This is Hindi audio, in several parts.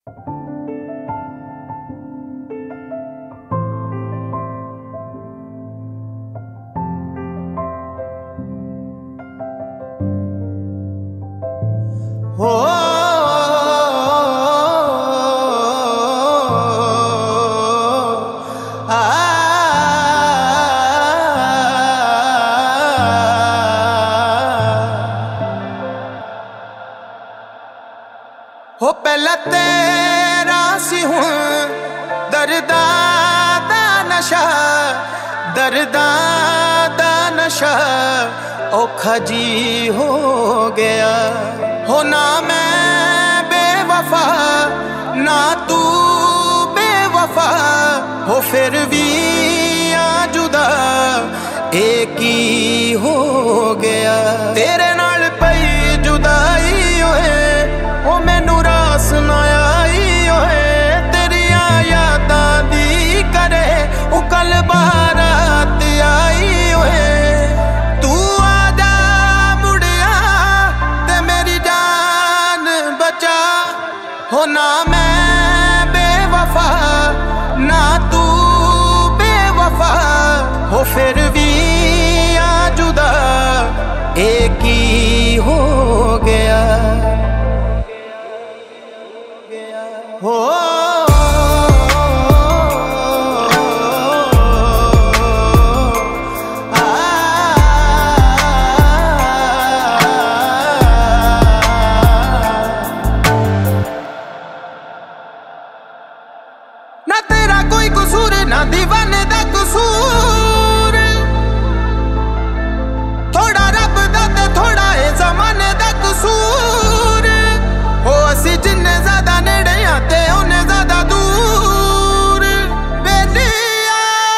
हो पहला तेरा सी हूं दर्दा दा नशा, दर्दा दा नशा औखा जी हो गया। हो ना मैं बेवफा ना तू बेवफा, हो फिर भी आ जुदा एक ही हो गया। तेरे नाल पई जुदाई होए ओ मैनू रास ना आई होए, तेरिया यादां दी करे ओ कल बारात आई होए। तू आजा मुड़िया ते मेरी जान बचा, हो ना मैं बेवफा ना तू बेवफा, हो फिर भी आ जुदा एक ही हो गया। हो ना तेरा कोई कसूर ना दीवाने दा कसूर, थोड़ा रब दा ते थोड़ा ए ज़माने दा कसूर। हो असी जिन्ने ज्यादा नेड़े आते उन्ने ज्यादा दूर बेलिया,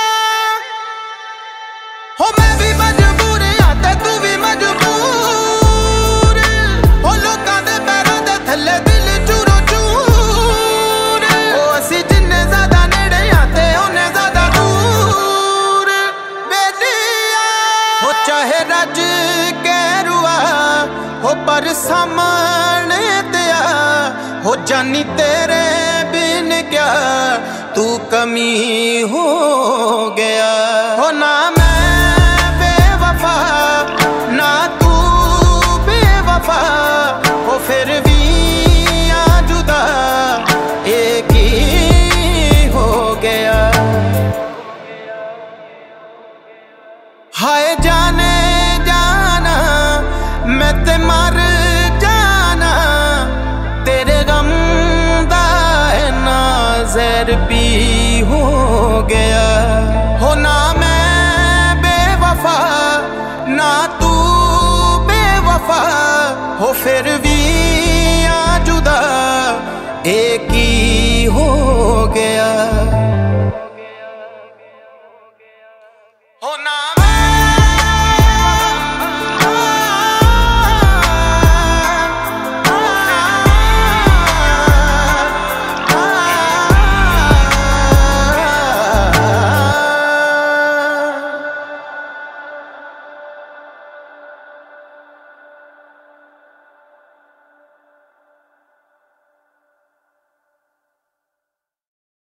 हो मैं भी मजबूर आते तू भी मजबूर, हो लोकां दे पैरां दे थल्ले दिल चूरो चूर। हो असी जिन्ने ज्यादा नेड़े आते उन्ने ज्यादा दूर बेलिया, हो चाहे रज के रुआ हो पर सामने दिया, हो जानी तेरे बिन क्या तू कमी हो गया। हो ना मैं बेवफा ना तू बेवफा, हो फिर भी आ जुदा एक ही हो गया। हाय जाने जाना मैं ते मर जाना, तेरे गम दा नाज़र भी हो गया। हो ना मैं बेवफा ना तू बेवफा, हो फिर भी